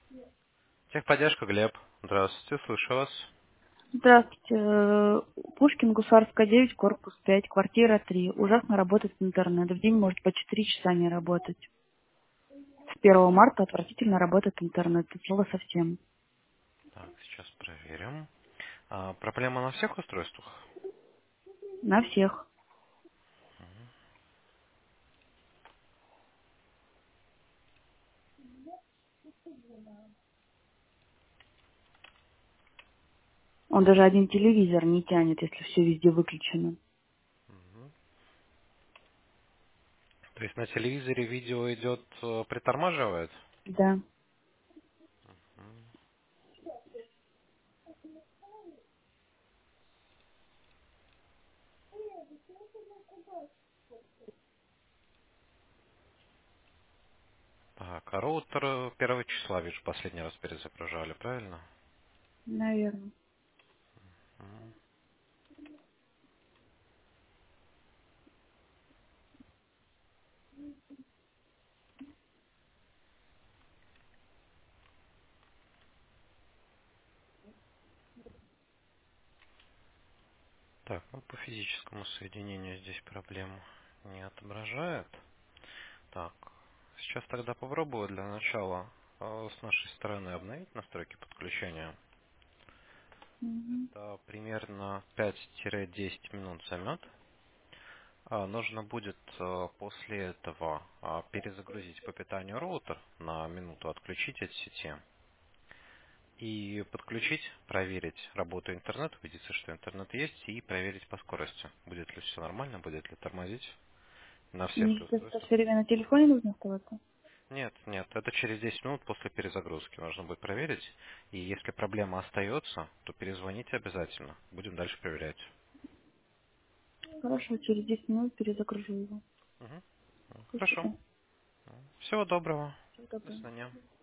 Техподдержка, Глеб. Здравствуйте, слышу вас. Здравствуйте. Пушкин, Гусарская, 9, корпус 5, квартира 3. Ужасно работает интернет. В день может по 4 часа не работать. С 1 марта отвратительно работает интернет. От слова совсем. Так, сейчас проверим. Проблема на всех устройствах? На всех. Он даже один телевизор не тянет, если все везде выключено. Мгм. То есть на телевизоре видео идет, притормаживает? Да. М. Так, а роутер 1 числа, вижу, последний раз перезагружали, правильно? Наверное. М. Так, ну по физическому соединению здесь проблем не отображает. Так, сейчас тогда попробую для начала с нашей стороны обновить настройки подключения. Мгм. Это примерно 5-10 минут займет. Нужно будет после этого перезагрузить по питанию роутер на минуту, отключить от сети и подключить, проверить работу интернета, убедиться, что интернет есть, и проверить по скорости, будет ли все нормально, будет ли тормозить на всех Мне ли сейчас устройствах. все время на телефоне нужно оставаться? Нет, нет, это через 10 минут после перезагрузки нужно будет проверить. И если проблема остается, то перезвоните обязательно. Будем дальше проверять. Хорошо, через 10 минут перезагружу его. Мгм. Хорошо. Спасибо. Всего доброго. Всего До доброго. свидания.